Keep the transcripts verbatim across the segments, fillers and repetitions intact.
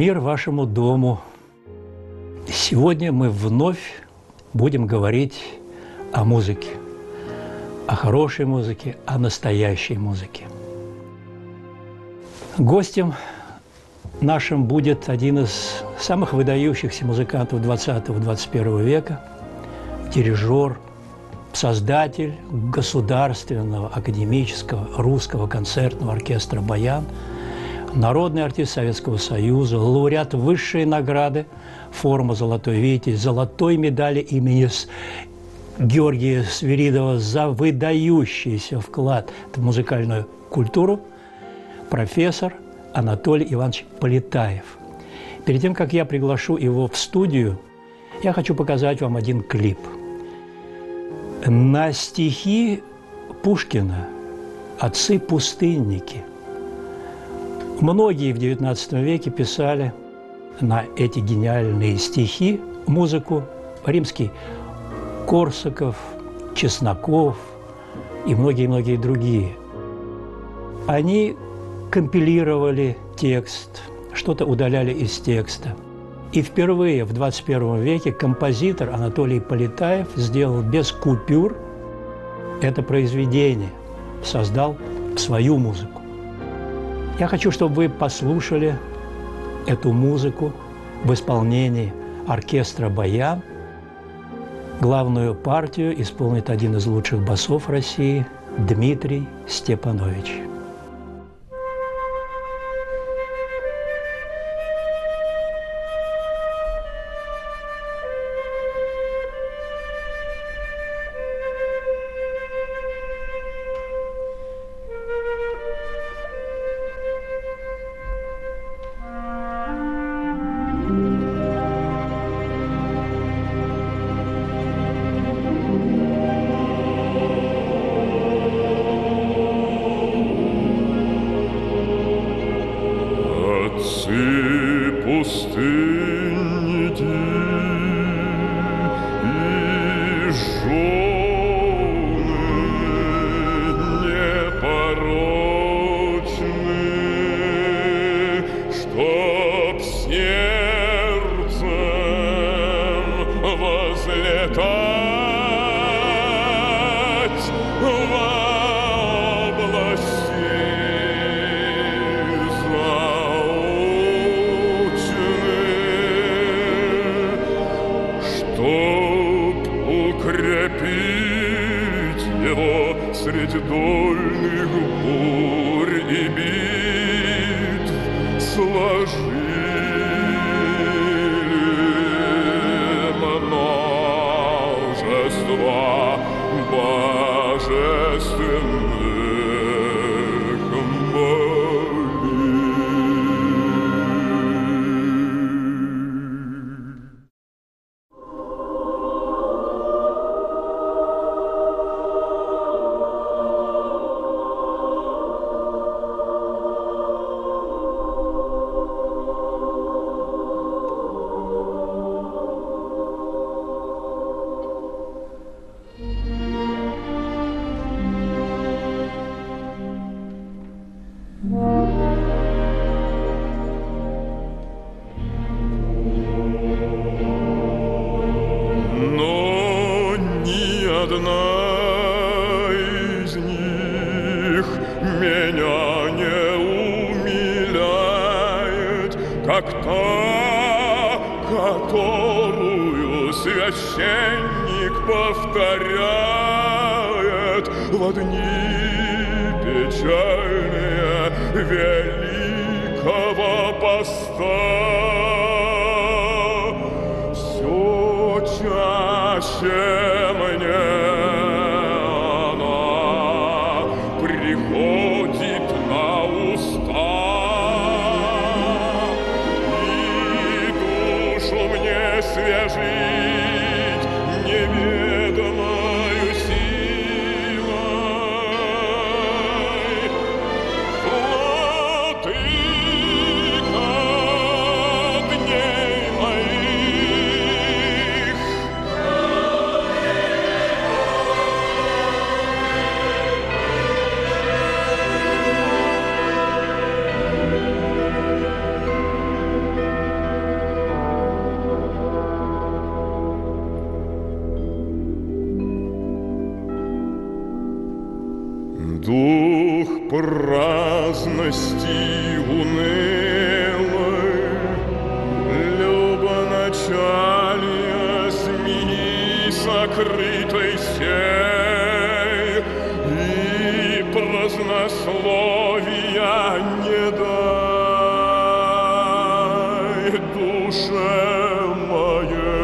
Мир вашему дому. Сегодня мы вновь будем говорить о музыке, о хорошей музыке, о настоящей музыке. Гостем нашим будет один из самых выдающихся музыкантов двадцатого-двадцать первого века, дирижер, создатель государственного академического русского концертного оркестра «Баян», народный артист Советского Союза, лауреат высшей награды форма «Золотой Витязь», золотой медали имени Георгия Свиридова за выдающийся вклад в музыкальную культуру, профессор Анатолий Иванович Полетаев. Перед тем, как я приглашу его в студию, я хочу показать вам один клип. На стихи Пушкина «Отцы-пустынники». Многие в девятнадцатом веке писали на эти гениальные стихи музыку. Римский Корсаков, Чесноков и многие-многие другие. Они компилировали текст, что-то удаляли из текста. И впервые в двадцать первом веке композитор Анатолий Полетаев сделал без купюр это произведение, создал свою музыку. Я хочу, чтобы вы послушали эту музыку в исполнении оркестра «Баян». Главную партию исполнит один из лучших басов России Дмитрий Степанович. Среди дольных бурь и битв сложили множество божественных молитв. Одна из них меня не умиляет, как та, которую священник повторяет в дни печальные Великого Поста. Все чаще мне приходит на уста, и душу мне свежить неведомою силой. Владыка дней моих, праздности унылой, любоначалия змеи сокрытой сей и празднословия не дай душе моей.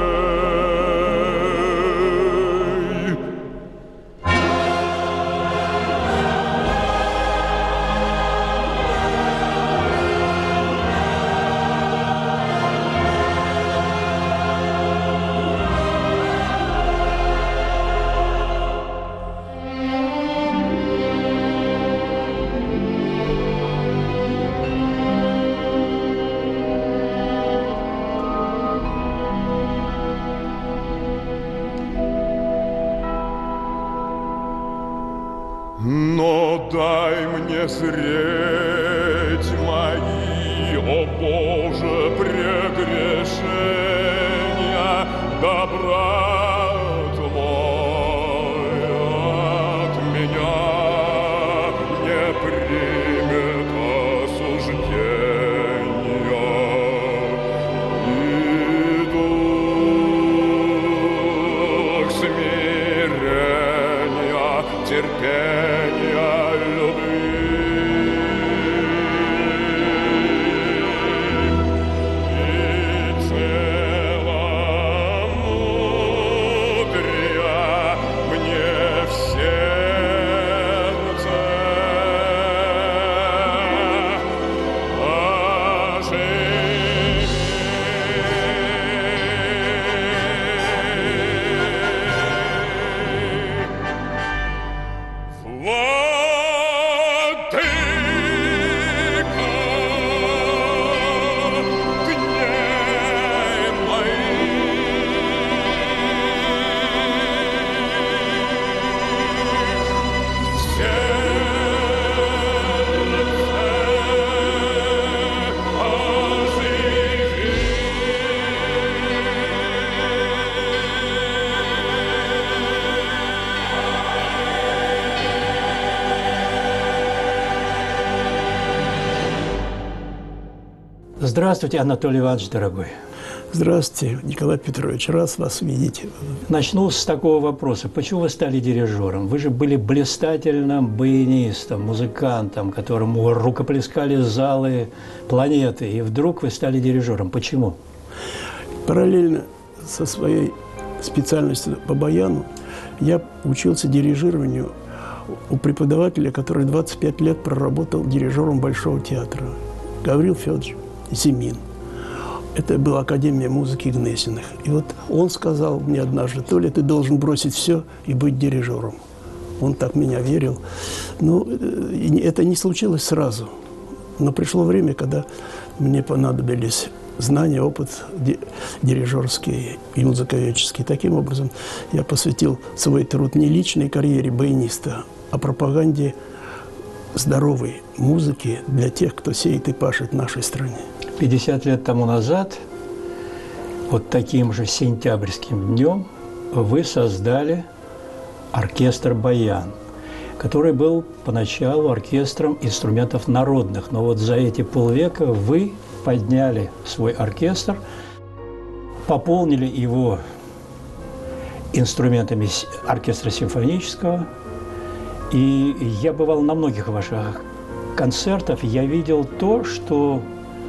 Но дай мне зреть мои, о Боже, прегрешения, да брат мой от меня не примет осуждения. И дух смирения, терпения, Здравствуйте, Анатолий Иванович, дорогой. Здравствуйте, Николай Петрович, рад вас видеть. Начну с такого вопроса. Почему вы стали дирижером? Вы же были блистательным баянистом, музыкантом, которому рукоплескали залы планеты, и вдруг вы стали дирижером. Почему? Параллельно со своей специальностью по баяну я учился дирижированию у преподавателя, который двадцать пять лет проработал дирижером Большого театра. Гаврил Федорович Зимин. Это была Академия музыки Гнесиных. И вот он сказал мне однажды: Толя, ты должен бросить все и быть дирижером. Он так в меня верил. Но это не случилось сразу. Но пришло время, когда мне понадобились знания, опыт дирижерский и музыковедческий. Таким образом, я посвятил свой труд не личной карьере баяниста, а пропаганде здоровой музыки для тех, кто сеет и пашет в нашей стране. пятьдесят лет тому назад, вот таким же сентябрьским днем, вы создали оркестр «Баян», который был поначалу оркестром инструментов народных. Но вот за эти полвека вы подняли свой оркестр, пополнили его инструментами оркестра симфонического. И я бывал на многих ваших концертах, я видел то, что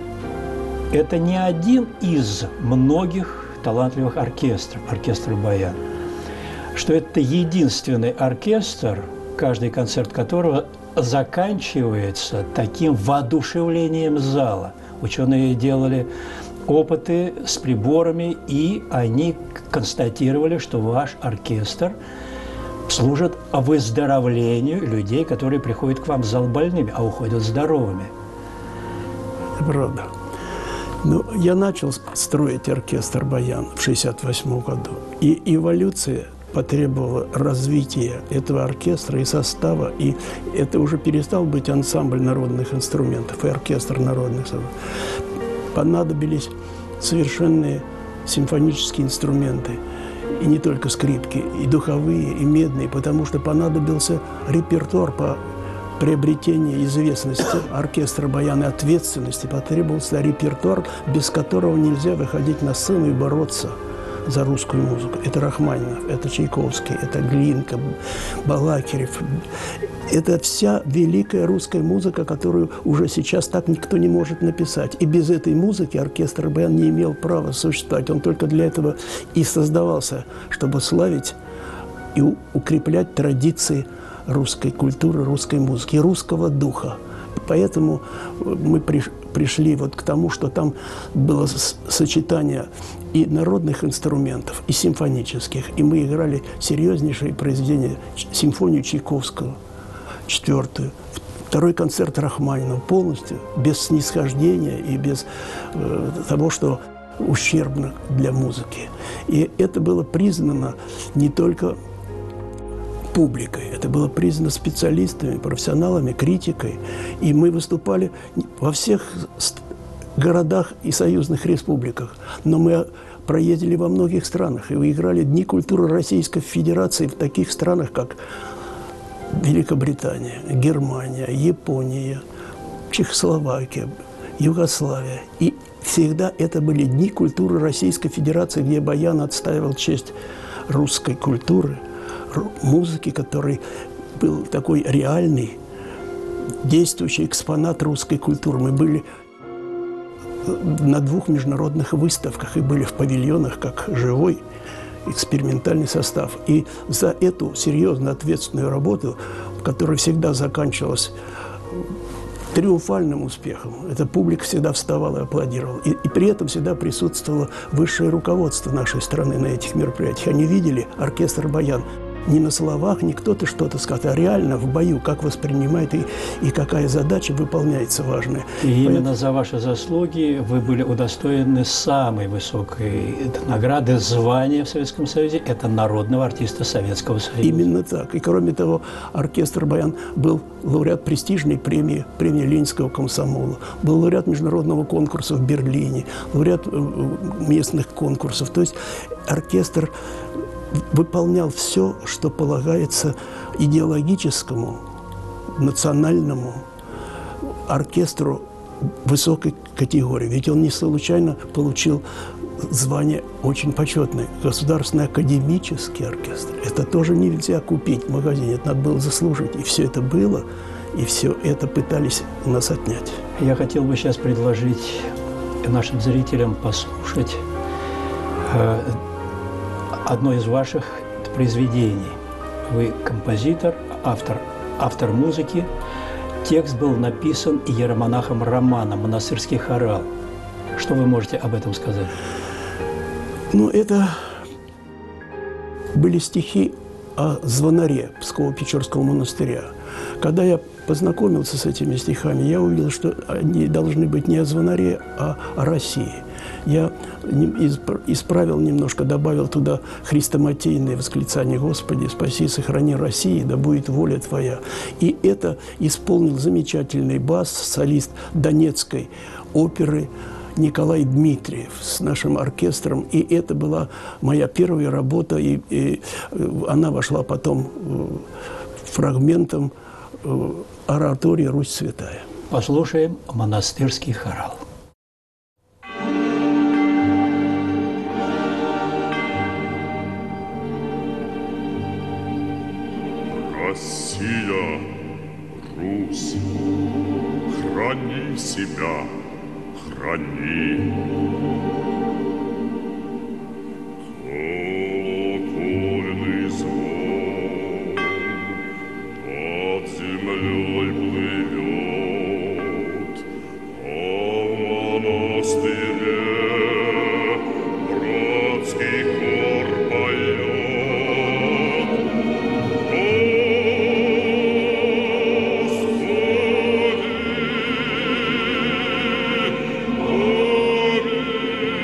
это не один из многих талантливых оркестров, оркестр «Баян», что это единственный оркестр, каждый концерт которого заканчивается таким воодушевлением зала. Ученые делали опыты с приборами, и они констатировали, что ваш оркестр служит выздоровлению людей, которые приходят к вам в зал больными, а уходят здоровыми. Это правда. Ну, я начал строить оркестр «Баян» в шестьдесят восьмом году. И эволюция потребовала развития этого оркестра и состава. И это уже перестал быть ансамбль народных инструментов и оркестр народных инструментов. Понадобились совершенные симфонические инструменты. И не только скрипки, и духовые, и медные, потому что понадобился репертуар по приобретения известности оркестра баяна и ответственности потребовался репертуар, без которого нельзя выходить на сцену и бороться за русскую музыку. Это Рахманинов, это Чайковский, это Глинка, Балакирев. Это вся великая русская музыка, которую уже сейчас так никто не может написать. И без этой музыки оркестр баян не имел права существовать. Он только для этого и создавался, чтобы славить и укреплять традиции русской культуры, русской музыки, русского духа. Поэтому мы пришли вот к тому, что там было сочетание и народных инструментов, и симфонических. И мы играли серьезнейшие произведения, симфонию Чайковского, четвертую, второй концерт Рахманинова, полностью, без снисхождения и без э, того, что ущербно для музыки. И это было признано не только публикой, это было признано специалистами, профессионалами, критикой. И мы выступали во всех городах и союзных республиках. Но мы проездили во многих странах и выиграли Дни культуры Российской Федерации в таких странах, как Великобритания, Германия, Япония, Чехословакия, Югославия. И всегда это были Дни культуры Российской Федерации, где баян отстаивал честь русской культуры, музыки, который был такой реальный, действующий экспонат русской культуры. Мы были на двух международных выставках и были в павильонах как живой экспериментальный состав. И за эту серьезную ответственную работу, которая всегда заканчивалась триумфальным успехом, эта публика всегда вставала и аплодировала. И, и при этом всегда присутствовало высшее руководство нашей страны на этих мероприятиях. Они видели оркестр баян не на словах, не кто-то что-то сказал, а реально в бою, как воспринимает и, и какая задача выполняется важная. И именно Поэтому... за ваши заслуги вы были удостоены самой высокой награды, звания в Советском Союзе – это народного артиста Советского Союза. Именно так. И кроме того, оркестр баян был лауреат престижной премии, премии Ленинского комсомола, был лауреат международного конкурса в Берлине, лауреат местных конкурсов. То есть оркестр выполнял все, что полагается идеологическому, национальному оркестру высокой категории. Ведь он не случайно получил звание очень почетное – Государственный академический оркестр. Это тоже нельзя купить в магазине, это надо было заслужить. И все это было, и все это пытались у нас отнять. Я хотел бы сейчас предложить нашим зрителям послушать э, одно из ваших произведений. Вы композитор, автор, автор музыки. Текст был написан иеромонахом Романом, монастырский хорал. Что вы можете об этом сказать? Ну, это были стихи о звонаре Псково-Печорского монастыря. Когда я познакомился с этими стихами, я увидел, что они должны быть не о звонаре, а о России. Я исправил немножко, добавил туда хрестоматийное восклицание: «Господи, спаси и сохрани Россию, да будет воля Твоя». И это исполнил замечательный бас, солист Донецкой оперы Николай Дмитриев с нашим оркестром. И это была моя первая работа, и, и она вошла потом фрагментом оратории «Русь святая». Послушаем монастырский хорал. Россия, Русь, храни себя, храни. Колокольный звон над землей плывет, а в монастыре братский хор поет. Господи,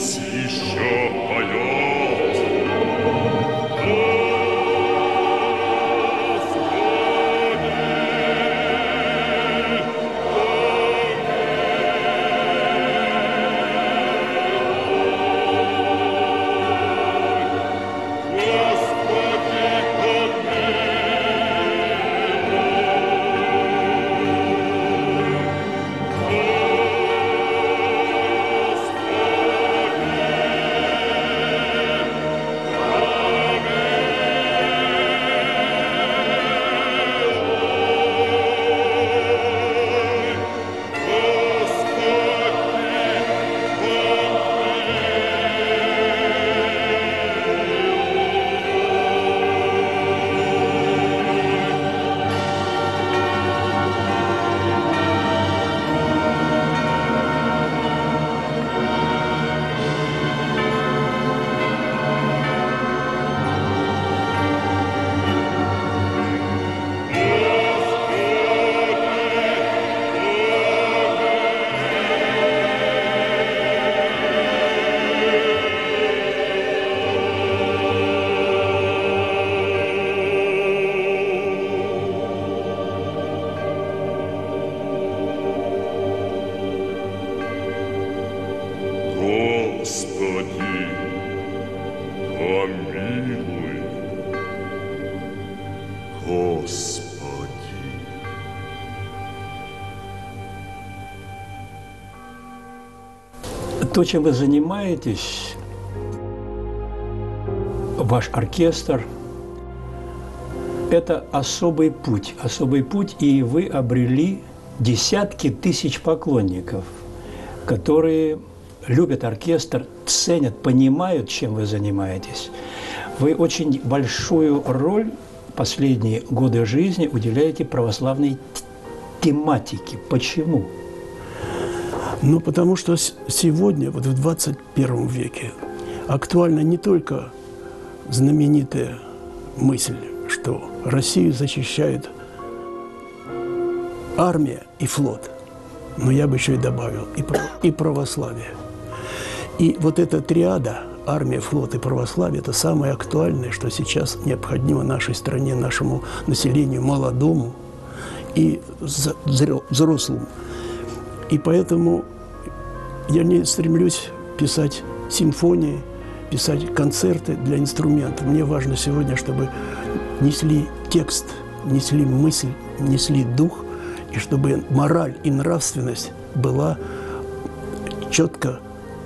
Русь еще поет. Господи, помилуй, Господи. То, чем вы занимаетесь, ваш оркестр, это особый путь, особый путь, и вы обрели десятки тысяч поклонников, которые любят оркестр, ценят, понимают, чем вы занимаетесь. Вы очень большую роль последние годы жизни уделяете православной тематике. Почему? Ну, потому что сегодня, вот в двадцать первом веке, актуальна не только знаменитая мысль, что Россию защищает армия и флот, но я бы еще и добавил, и, и православие. И вот эта триада – армия, флот и православие – это самое актуальное, что сейчас необходимо нашей стране, нашему населению, молодому и взрослому. И поэтому я не стремлюсь писать симфонии, писать концерты для инструмента. Мне важно сегодня, чтобы несли текст, несли мысль, несли дух, и чтобы мораль и нравственность была четко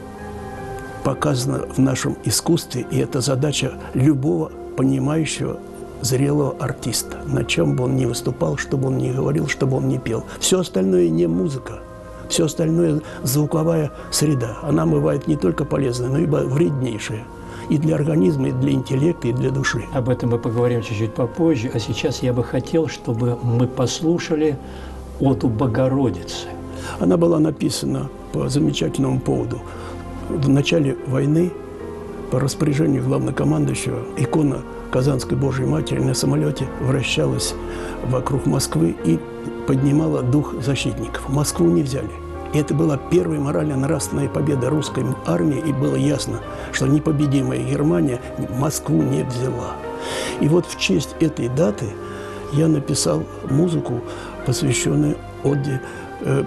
показана в нашем искусстве, и это задача любого понимающего, зрелого артиста. На чем бы он ни выступал, что бы он ни говорил, что бы он ни пел. Все остальное не музыка, все остальное звуковая среда. Она бывает не только полезная, но и вреднейшая. И для организма, и для интеллекта, и для души. Об этом мы поговорим чуть-чуть попозже. А сейчас я бы хотел, чтобы мы послушали «Оду Богородицы». Она была написана по замечательному поводу. В начале войны по распоряжению главнокомандующего икона Казанской Божьей Матери на самолете вращалась вокруг Москвы и поднимала дух защитников. Москву не взяли. И это была первая морально-нравственная победа русской армии, и было ясно, что непобедимая Германия Москву не взяла. И вот в честь этой даты я написал музыку, посвященную оде э,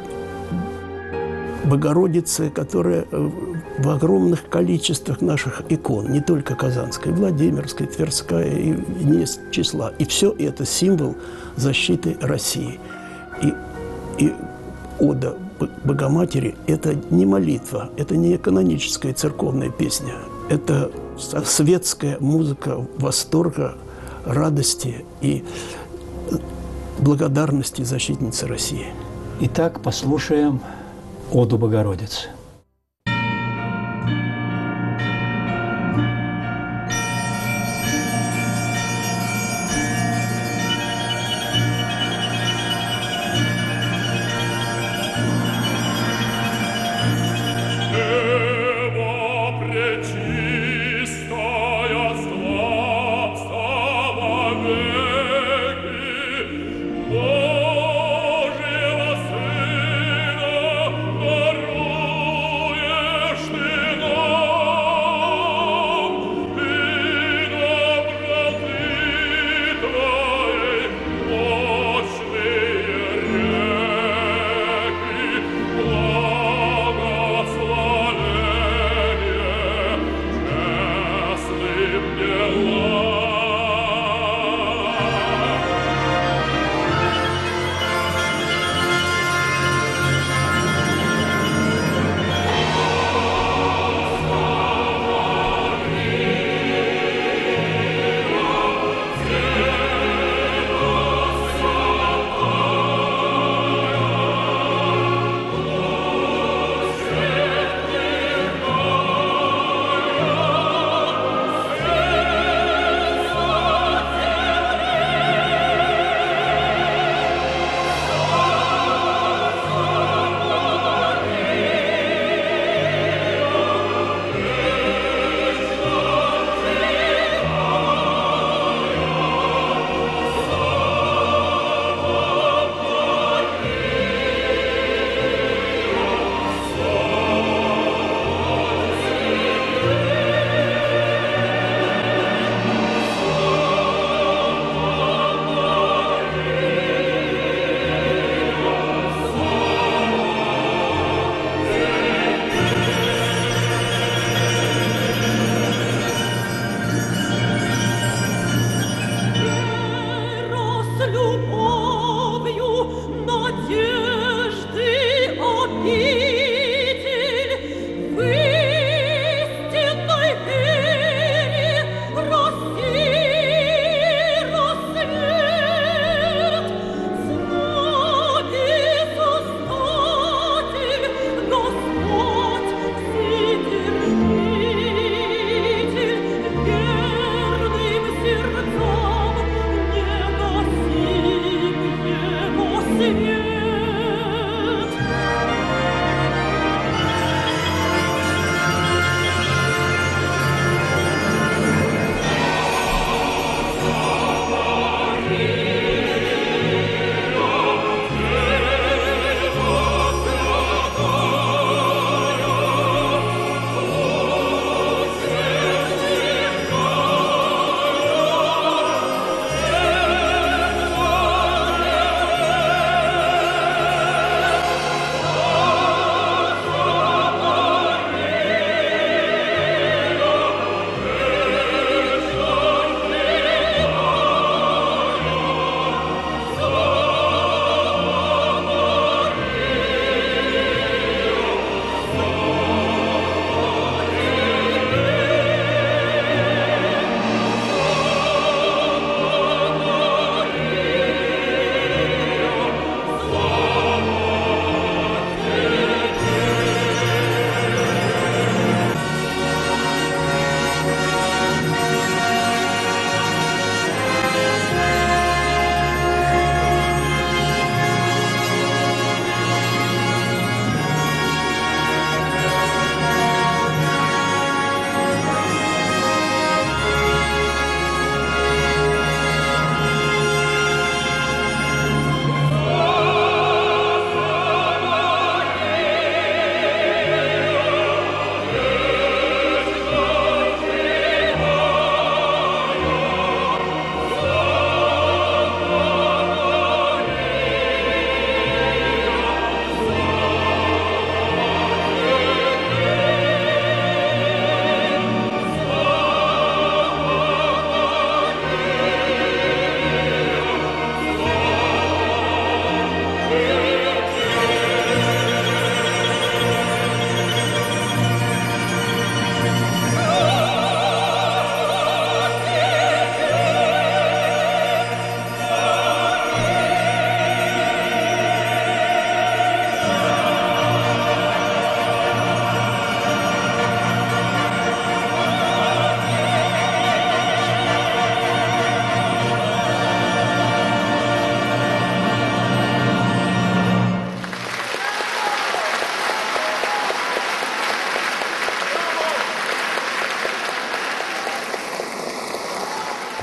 Богородице, которая в огромных количествах наших икон, не только Казанской, Владимирской, Тверская, и не числа. И все это символ защиты России. И, и ода Богоматери – это не молитва, это не каноническая церковная песня, это светская музыка восторга, радости и благодарности защитницы России. Итак, послушаем «Оду Богородицы». Божьего Сына,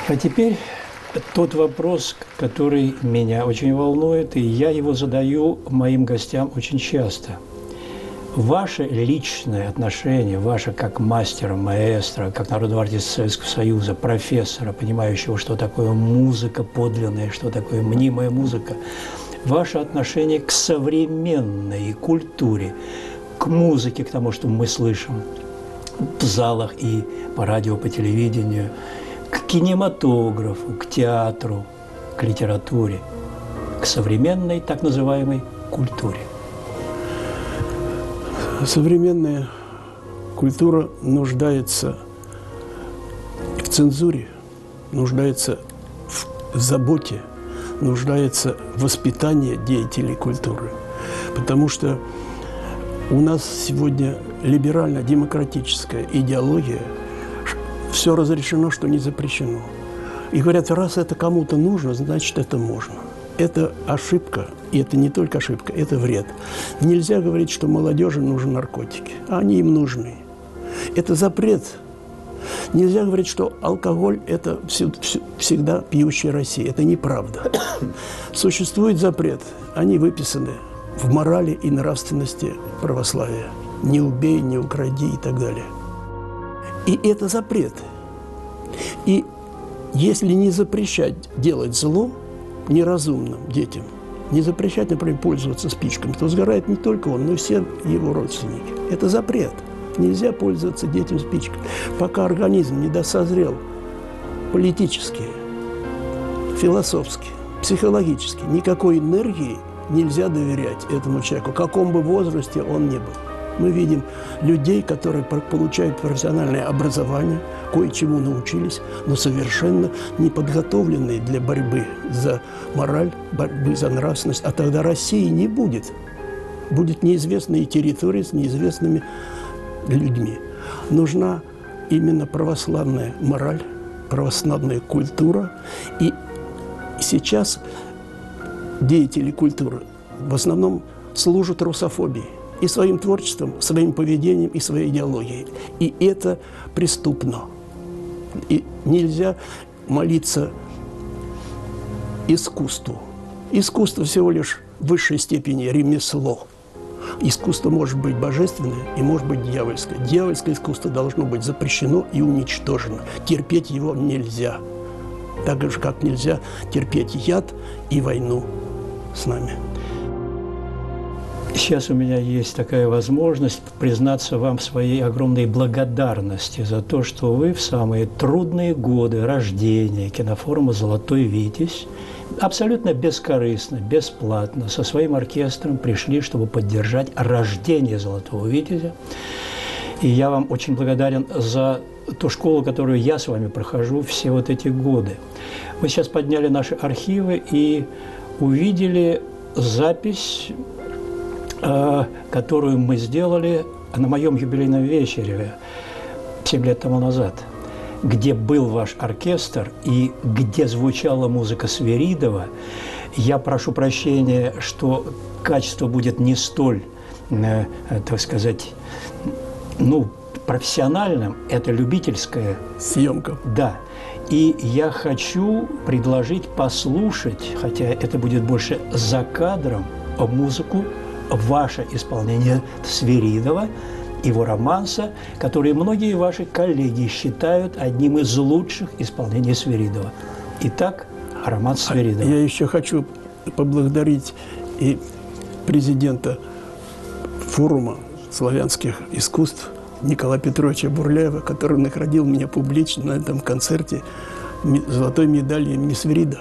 А теперь тот вопрос, который меня очень волнует, и я его задаю моим гостям очень часто. Ваше личное отношение, ваше как мастера, маэстро, как народного артиста Советского Союза, профессора, понимающего, что такое музыка подлинная, что такое мнимая музыка, ваше отношение к современной культуре, к музыке, к тому, что мы слышим в залах и по радио, по телевидению, к кинематографу, к театру, к литературе, к современной так называемой культуре. Современная культура нуждается в цензуре, нуждается в заботе, нуждается в воспитании деятелей культуры. Потому что у нас сегодня либерально-демократическая идеология, все разрешено, что не запрещено. И говорят, раз это кому-то нужно, значит, это можно. Это ошибка, и это не только ошибка, это вред. Нельзя говорить, что молодежи нужны наркотики. Они им нужны. Это запрет. Нельзя говорить, что алкоголь – это всегда пьющая Россия. Это неправда. Существует запрет. Они выписаны в морали и нравственности православия. Не убей, не укради и так далее. И это запрет. И если не запрещать делать зло неразумным детям, не запрещать, например, пользоваться спичками, то сгорает не только он, но и все его родственники. Это запрет. Нельзя пользоваться детям спичкой, пока организм не досозрел политически, философски, психологически. Никакой энергии нельзя доверять этому человеку, в каком бы возрасте он ни был. Мы видим людей, которые получают профессиональное образование, кое-чему научились, но совершенно не подготовленные для борьбы за мораль, борьбы за нравственность. А тогда России не будет. Будет неизвестные территории с неизвестными людьми. Нужна именно православная мораль, православная культура. И сейчас деятели культуры в основном служат русофобии. И своим творчеством, своим поведением, и своей идеологией. И это преступно. И нельзя молиться искусству. Искусство всего лишь в высшей степени ремесло. Искусство может быть божественное и может быть дьявольское. Дьявольское искусство должно быть запрещено и уничтожено. Терпеть его нельзя. Так же, как нельзя терпеть яд и войну с нами. Сейчас у меня есть такая возможность признаться вам в своей огромной благодарности за то, что вы в самые трудные годы рождения кинофорума «Золотой Витязь» абсолютно бескорыстно, бесплатно со своим оркестром пришли, чтобы поддержать рождение «Золотого Витязя». И я вам очень благодарен за ту школу, которую я с вами прохожу все вот эти годы. Мы сейчас подняли наши архивы и увидели запись, которую мы сделали на моем юбилейном вечере семь лет тому назад, где был ваш оркестр и где звучала музыка Свиридова. Я прошу прощения, что качество будет не столь, э, так сказать, ну, профессиональным, это любительская съемка. Да. И я хочу предложить послушать, хотя это будет больше за кадром, музыку, ваше исполнение Свиридова, его романса, который многие ваши коллеги считают одним из лучших исполнений Свиридова. Итак, романс Свиридова. Я еще хочу поблагодарить и президента форума славянских искусств Николая Петровича Бурляева, который наградил меня публично на этом концерте золотой медалью имени Свиридова.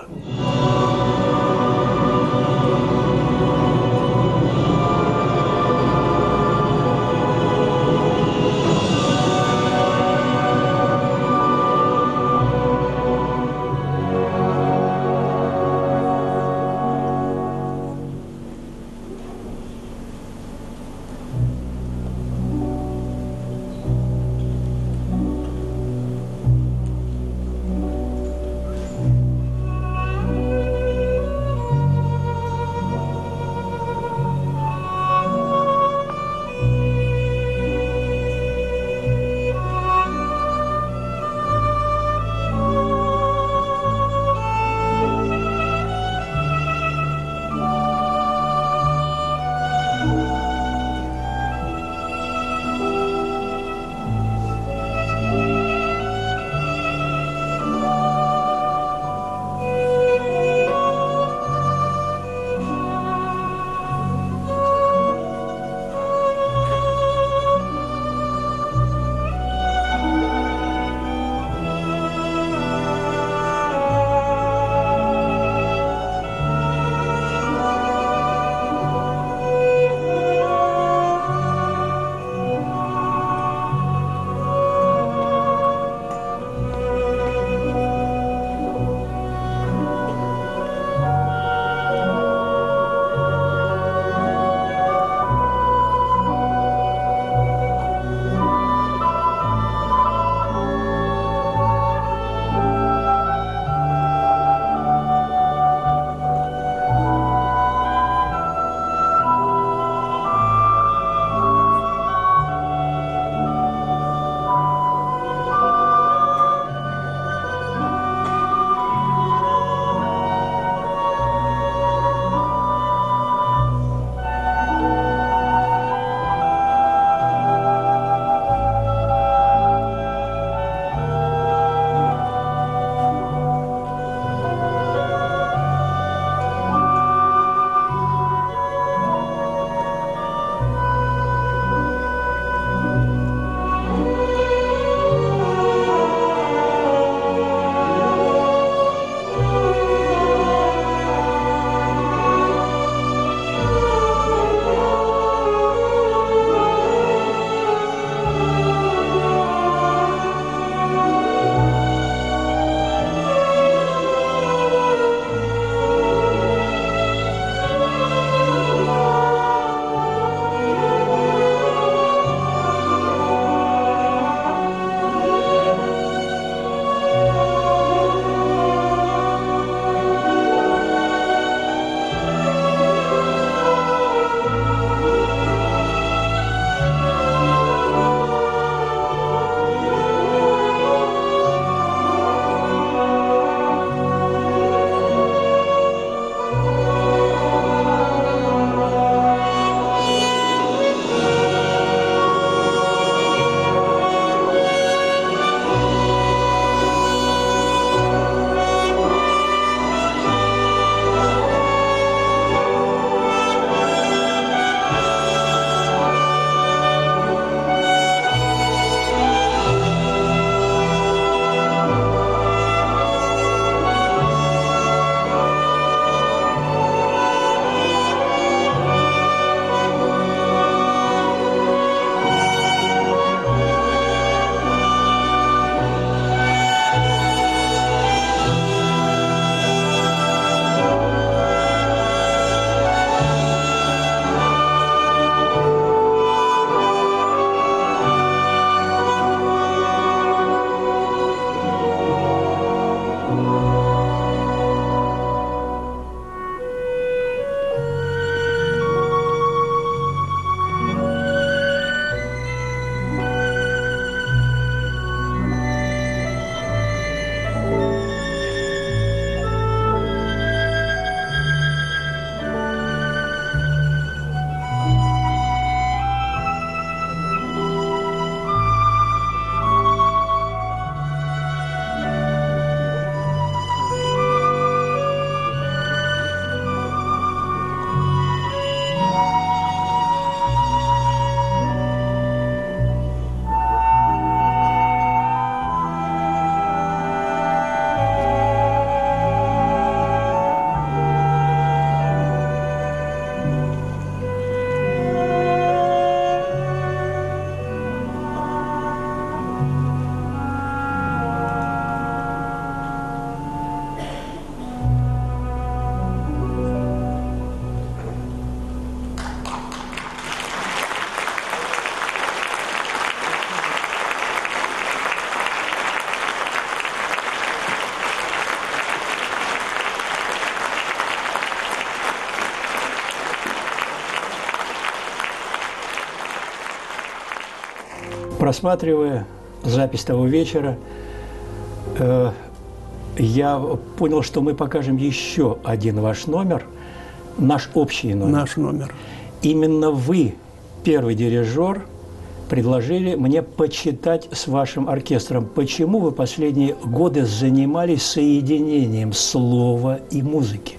Просматривая запись того вечера, э, я понял, что мы покажем еще один ваш номер, наш общий номер. Наш номер. Именно вы, первый дирижер, предложили мне почитать с вашим оркестром. Почему вы последние годы занимались соединением слова и музыки?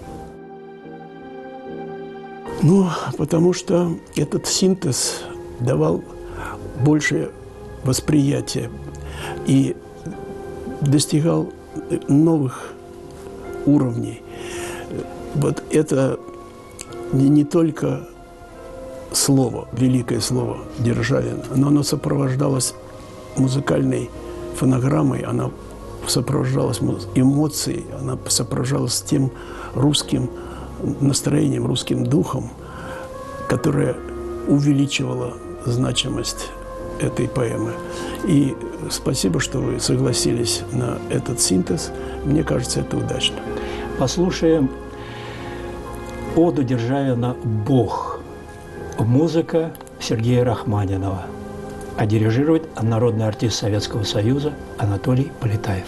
Ну, потому что этот синтез давал большее восприятие и достигал новых уровней. Вот это не, не только слово, великое слово Державина, но оно сопровождалось музыкальной фонограммой, она сопровождалась эмоцией, она сопровождалась тем русским настроением, русским духом, которое увеличивало значимость этой поэмы. И спасибо, что вы согласились на этот синтез. Мне кажется, это удачно. Послушаем оду Державина «Бог». Музыка Сергея Рахманинова. А дирижирует народный артист Советского Союза Анатолий Полетаев.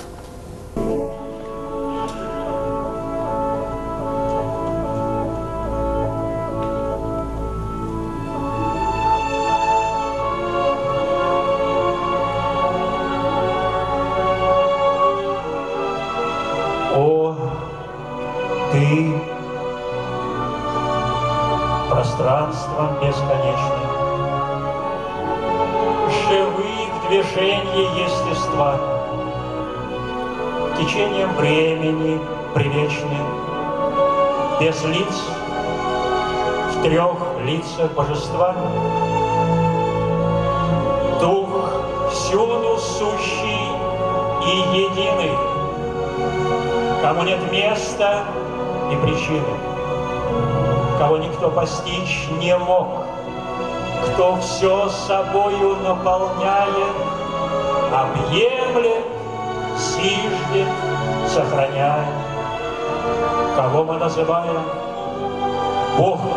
О, ты, пространством бесконечным, живые в движении естества, течением времени привечным, без лиц, в трех лицах божества, дух всюду сущий и единый, кому нет места и причины, кого никто постичь не мог, кто все собою наполняет, объемлет, зиждет, сохраняет, кого мы называем Богом.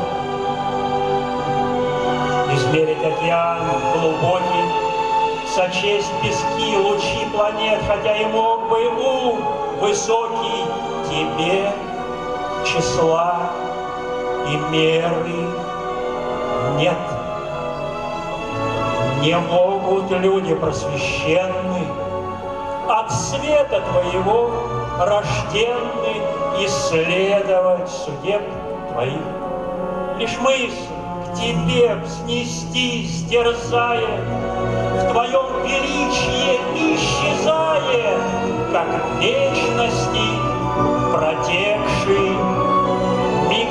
Измерить океан глубокий, сочесть пески, лучи планет, хотя и мог бы ум высокий, тебе числа и меры нет. Не могут люди просвещенны, от света твоего рожденны, исследовать судеб твоих. Лишь мысль к тебе взнестись дерзает, в твоем величии исчезает, как в вечности протекший миг.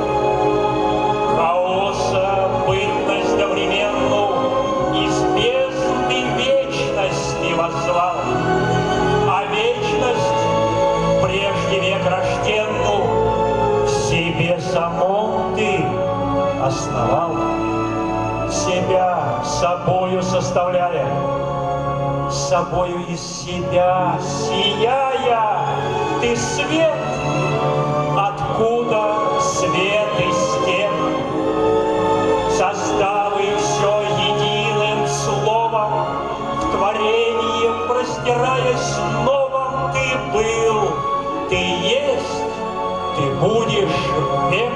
Хаоса бытность довременную из бездны вечности воззвал, а вечность прежде век рожденную в себе самом ты основал, себя собою составляя, собою из себя сияя, ты свет, откуда свет из тем, составы все единым словом, в творении простираясь новым, ты был, ты есть, ты будешь век.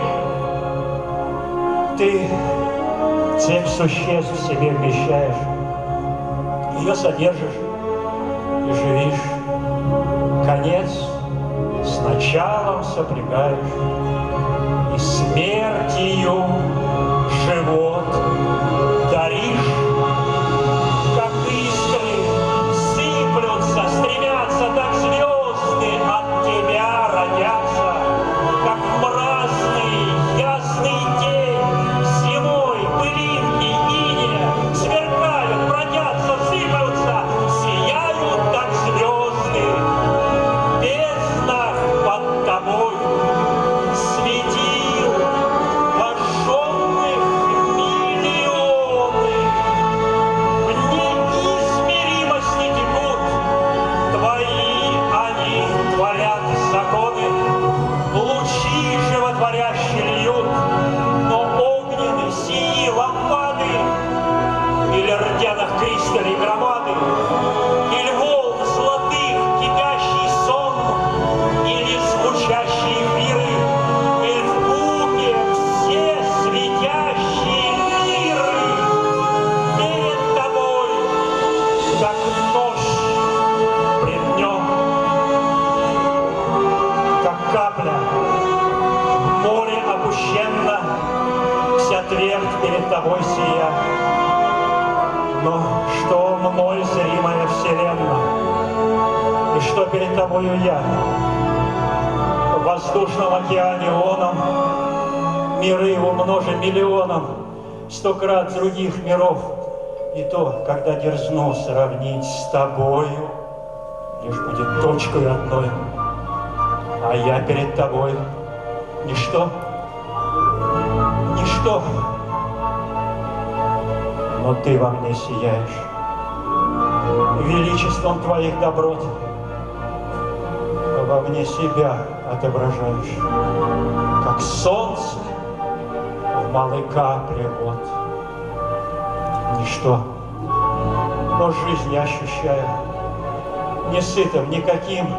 Ты цепь существ в себе вмещаешь, ее содержишь и живишь. Конец с началом сопрягаешь, и смертью живот даришь. Как искры сыплются, стремятся, так звезды от тебя родятся, как в мразный ясный день зимой пылинки иния сверкают, бродятся, сыпаются, сияют, как звезды. Бездна под тобой светил, вошенных в от кристаллей громады, или волн золотых, кипящий сон, или звучащие эфиры, или в купе все светящие миры перед тобой, как ночь пред днем, как капля в море опущенна, вся твердь перед тобой сия. Но что мной зримая вселенная, и что перед тобою я? В воздушном океане оном миры его множе миллионом, сто крат других миров. И то, когда дерзну сравнить с тобою, лишь будет точкой одной, а я перед тобой ничто, ничто. Но ты во мне сияешь величеством твоих доброт, во мне себя отображаешь, как солнце в малой капле вод. Ничто, но жизнь я ощущаю, не сытым никаким,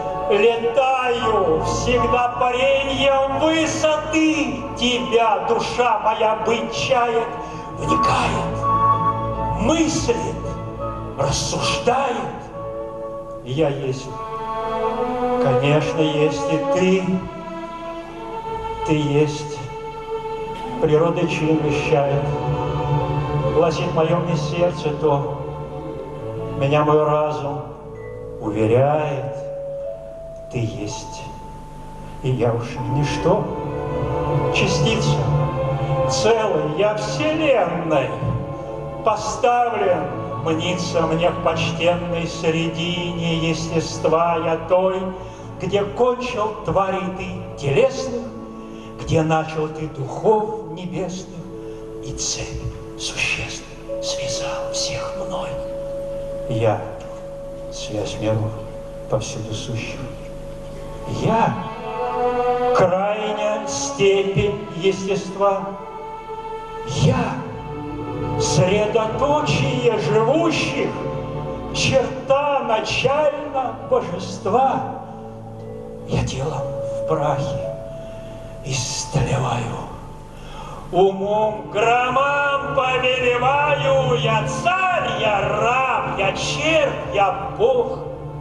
летаю всегда пареньем высоты, тебя душа моя быть чает, вникает, мыслит, рассуждает. Я есть, конечно, есть и ты, ты есть. Природа чин вещает, гласит мое мне сердце то, меня мой разум уверяет, ты есть. И я уж ничто, частица, целой я вселенной, поставлен, мнится мне в почтенной средине естества я той, где кончил тварей ты телесных, где начал ты духов небесных, и цепь существ связал всех мной. Я связь миров повсюду сущих. Я крайняя степень естества. Я средоточие живущих, черта начально божества. Я телом в прахе истлеваю, умом громам повелеваю. Я царь, я раб, я червь, я Бог.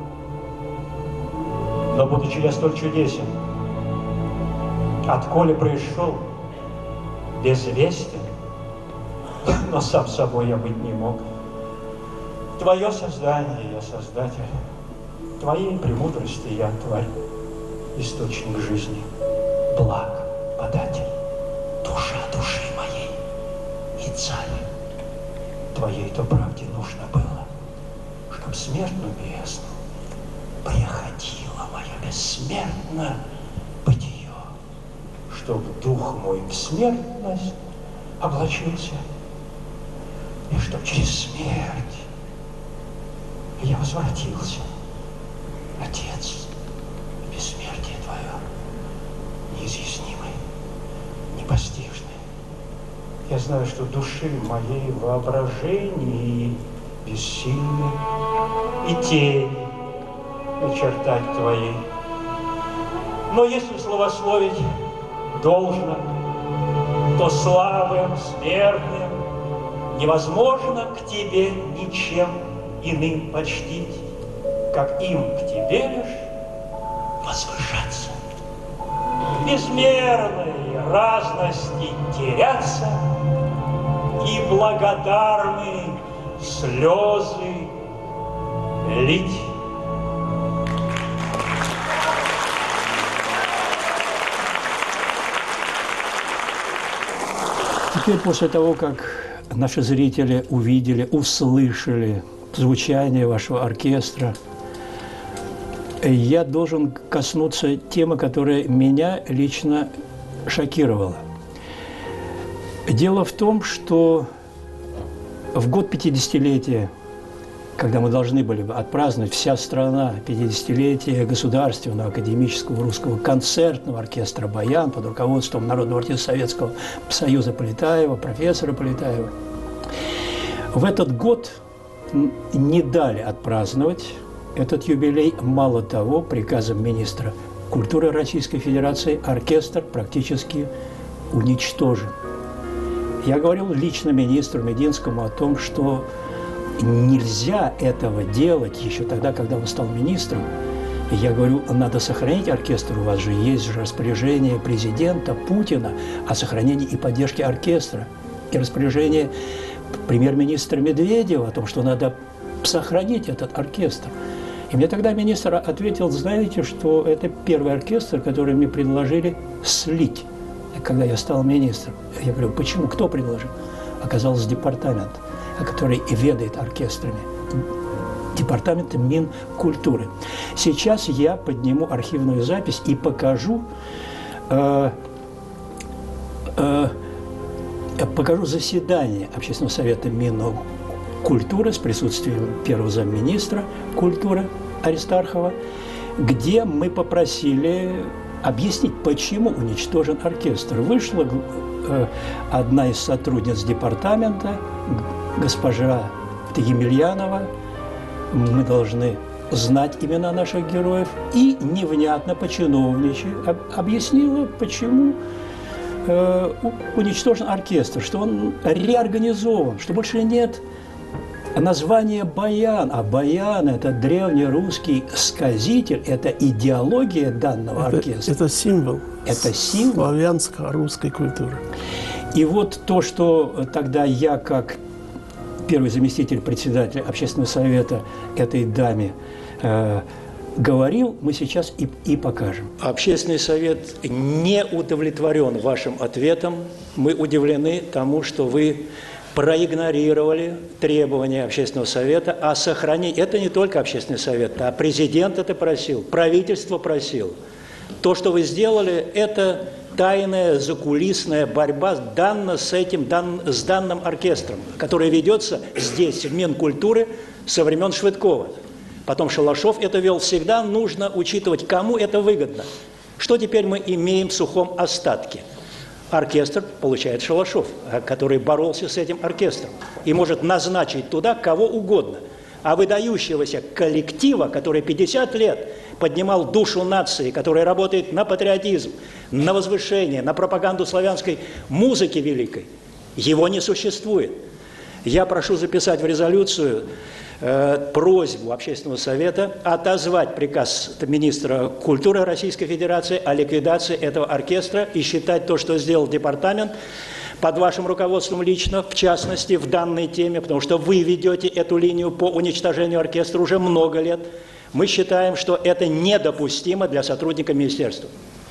Но будучи я столь чудесен, отколе пришел, безвестен, но сам собой я быть не мог. Твое создание, я создатель, твоей премудрости я тварь, источник жизни, благ податель, душа души моей и царь. Твоей-то правде нужно было, чтоб смертную бездну приходило мое бессмертно бытие, чтоб дух мой в смертность облачился, и чтоб через смерть я возвратился, Отец, в бессмертие Твое, неизъяснимое, непостижное. Я знаю, что души моей воображении бессильны и тени начертать Твоей. Но если славословить должно, то славным, смертным невозможно к Тебе ничем иным почтить, как им к Тебе лишь возвышаться. В безмерной разности теряться и благодарные слезы лить. Теперь, после того, как наши зрители увидели, услышали звучание вашего оркестра, я должен коснуться темы, которая меня лично шокировала. Дело в том, что в год пятидесятилетия, когда мы должны были бы отпраздновать вся страна пятидесятилетие Государственного академического русского концертного оркестра «Баян» под руководством народного артиста Советского Союза Полетаева, профессора Полетаева, В этот год не дали отпраздновать этот юбилей. Мало того, приказом министра культуры Российской Федерации оркестр практически уничтожен. Я говорил лично министру Мединскому о том, что нельзя этого делать еще тогда, когда он стал министром. И я говорю, надо сохранить оркестр, у вас же есть же распоряжение президента Путина о сохранении и поддержке оркестра, и распоряжение премьер-министра Медведева о том, что надо сохранить этот оркестр. И мне тогда министр ответил, знаете, что это первый оркестр, который мне предложили слить, когда я стал министром. Я говорю, почему? Кто предложил? Оказалось, департамент, который ведает оркестрами. Департамент Минкультуры. Сейчас я подниму архивную запись и покажу, э, э, покажу заседание Общественного совета Минкультуры с присутствием первого замминистра культуры Аристархова, где мы попросили объяснить, почему уничтожен оркестр. Вышла э, одна из сотрудниц департамента, госпожа Емельянова. Мы должны знать имена наших героев, и невнятно по-чиновничьи объяснила, почему э, уничтожен оркестр, что он реорганизован, что больше нет названия «Баян», а «Баян» – это древнерусский сказитель, это идеология данного это, оркестра. Это символ, это символ славянско-русской культуры. И вот то, что тогда я, как первый заместитель председателя Общественного совета этой даме э, говорил, мы сейчас и, и покажем. Общественный совет не удовлетворен вашим ответом. Мы удивлены тому, что вы проигнорировали требования Общественного совета о сохранении. Это не только Общественный совет, а президент это просил, правительство просило. То, что вы сделали, это тайная закулисная борьба данно с этим, дан, с данным оркестром, которая ведется здесь, в Минкультуре, со времен Швыдкова. Потом Шалашов это вел. Всегда нужно учитывать, кому это выгодно. Что теперь мы имеем в сухом остатке? Оркестр получает Шалашов, который боролся с этим оркестром и может назначить туда кого угодно. А выдающегося коллектива, который пятьдесят лет поднимал душу нации, который работает на патриотизм, на возвышение, на пропаганду славянской музыки великой, его не существует. Я прошу записать в резолюцию э, просьбу Общественного совета отозвать приказ министра культуры Российской Федерации о ликвидации этого оркестра и считать то, что сделал департамент, под вашим руководством лично, в частности, в данной теме, потому что вы ведете эту линию по уничтожению оркестра уже много лет. Мы считаем, что это недопустимо для сотрудника министерства.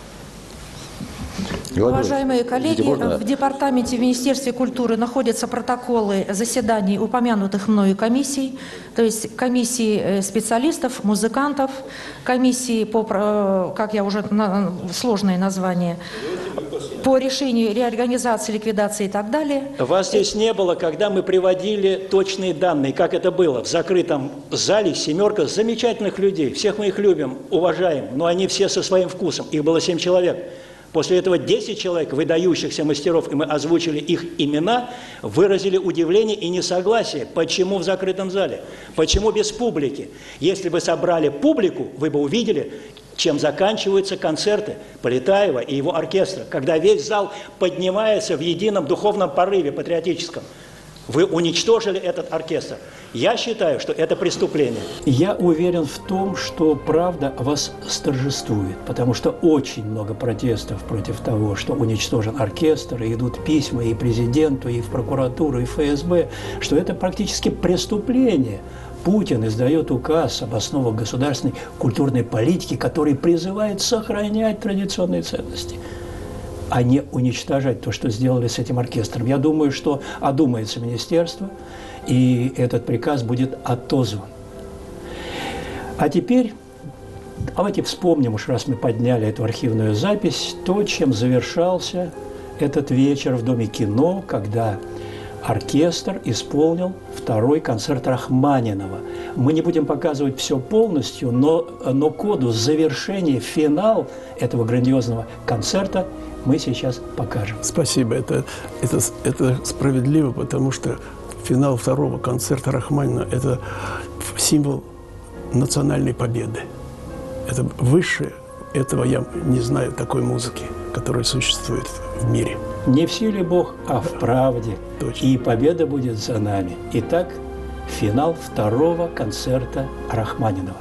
Уважаемые коллеги, в департаменте, в Министерстве культуры находятся протоколы заседаний упомянутых мною комиссий, то есть комиссии специалистов, музыкантов, комиссии по, как я уже, сложное название, по решению реорганизации, ликвидации и так далее. Вас здесь не было, когда мы приводили точные данные, как это было. В закрытом зале семерка замечательных людей, всех мы их любим, уважаем, но они все со своим вкусом, их было семь человек. После этого десять человек, выдающихся мастеров, и мы озвучили их имена, выразили удивление и несогласие. Почему в закрытом зале? Почему без публики? Если бы собрали публику, вы бы увидели, чем заканчиваются концерты Полетаева и его оркестра, когда весь зал поднимается в едином духовном порыве патриотическом. Вы уничтожили этот оркестр. Я считаю, что это преступление. Я уверен в том, что правда вас торжествует, потому что очень много протестов против того, что уничтожен оркестр, и идут письма и президенту, и в прокуратуру, и в эф эс бэ, что это практически преступление. Путин издает указ об основах государственной культурной политики, который призывает сохранять традиционные ценности, а не уничтожать то, что сделали с этим оркестром. Я думаю, что одумается министерство, и этот приказ будет отозван. А теперь давайте вспомним, уж раз мы подняли эту архивную запись, то, чем завершался этот вечер в Доме кино, когда оркестр исполнил второй концерт Рахманинова. Мы не будем показывать все полностью, но, но коду завершения, финал этого грандиозного концерта мы сейчас покажем. Спасибо. Это, это, это справедливо, потому что финал второго концерта Рахманинова – это символ национальной победы. Это высшее, этого я не знаю такой музыки, которая существует в мире. Не в силе Бог, а в правде. Точно. И победа будет за нами. Итак, финал второго концерта Рахманинова.